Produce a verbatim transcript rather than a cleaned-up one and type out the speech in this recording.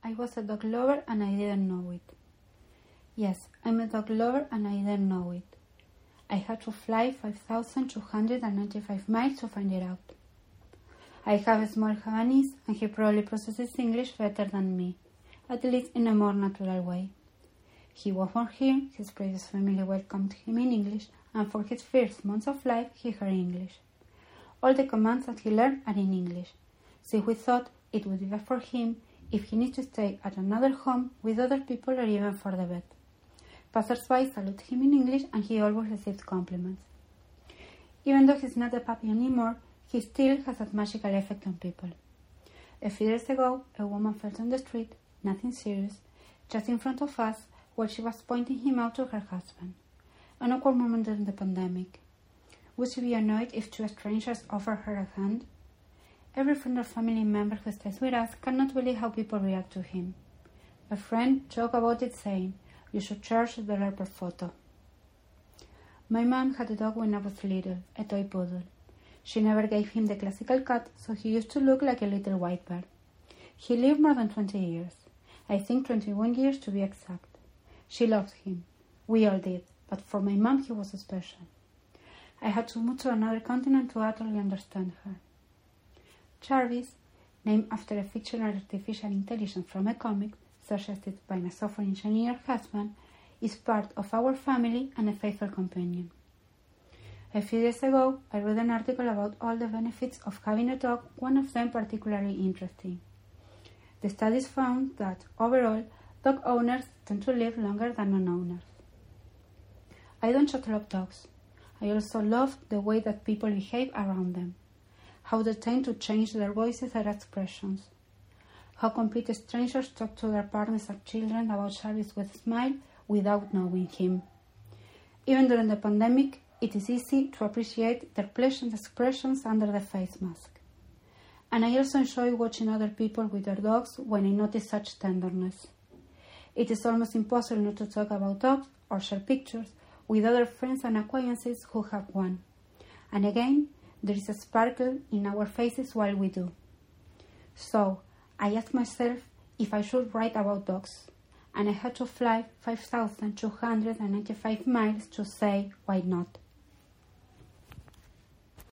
I was a dog lover and I didn't know it. Yes, I'm a dog lover and I didn't know it. I had to fly five thousand two hundred ninety-five miles to find it out. I have a small Havanese and he probably processes English better than me, at least in a more natural way. He was born here, his previous family welcomed him in English, and for his first months of life he heard English. All the commands that he learned are in English, so we thought it would be best for him if he needs to stay at another home with other people or even for the vet. Passers-by salute him in English and he always receives compliments. Even though he's not a puppy anymore, he still has that magical effect on people. A few years ago, a woman fell on the street, nothing serious, just in front of us while she was pointing him out to her husband. An awkward moment during the pandemic. Would she be annoyed if two strangers offered her a hand? Every friend or family member who stays with us cannot believe how people react to him. A friend joked about it saying, "You should charge a dollar per photo." My mom had a dog when I was little, a toy poodle. She never gave him the classical cut, so he used to look like a little white bear. He lived more than twenty years. I think twenty-one years to be exact. She loved him. We all did, but for my mom he was special. I had to move to another continent to utterly understand her. Jarvis, named after a fictional artificial intelligence from a comic, suggested by my software engineer husband, is part of our family and a faithful companion. A few days ago, I read an article about all the benefits of having a dog, one of them particularly interesting. The studies found that, overall, dog owners tend to live longer than non-owners. I don't just love dogs. I also love the way that people behave around them, how they tend to change their voices and expressions, how complete strangers talk to their partners and children about Jarvis with a smile without knowing him. Even during the pandemic, it is easy to appreciate their pleasant expressions under the face mask. And I also enjoy watching other people with their dogs when I notice such tenderness. It is almost impossible not to talk about dogs or share pictures with other friends and acquaintances who have one. And again, there is a sparkle in our faces while we do. So, I asked myself if I should write about dogs, and I had to fly five thousand two hundred ninety-five miles to say why not.